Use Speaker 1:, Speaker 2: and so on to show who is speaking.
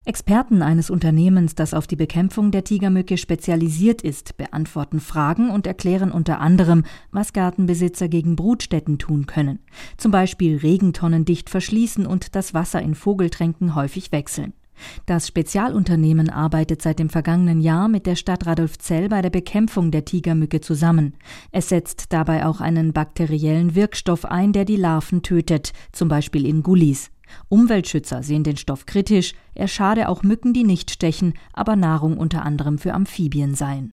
Speaker 1: Experten eines Unternehmens, das auf die Bekämpfung der Tigermücke spezialisiert ist, beantworten Fragen und erklären unter anderem, was Gartenbesitzer gegen Brutstätten tun können. Zum Beispiel Regentonnen dicht verschließen und das Wasser in Vogeltränken häufig wechseln. Das Spezialunternehmen arbeitet seit dem vergangenen Jahr mit der Stadt Radolfzell bei der Bekämpfung der Tigermücke zusammen. Es setzt dabei auch einen bakteriellen Wirkstoff ein, der die Larven tötet, zum Beispiel in Gullis. Umweltschützer sehen den Stoff kritisch, er schade auch Mücken, die nicht stechen, aber Nahrung unter anderem für Amphibien seien.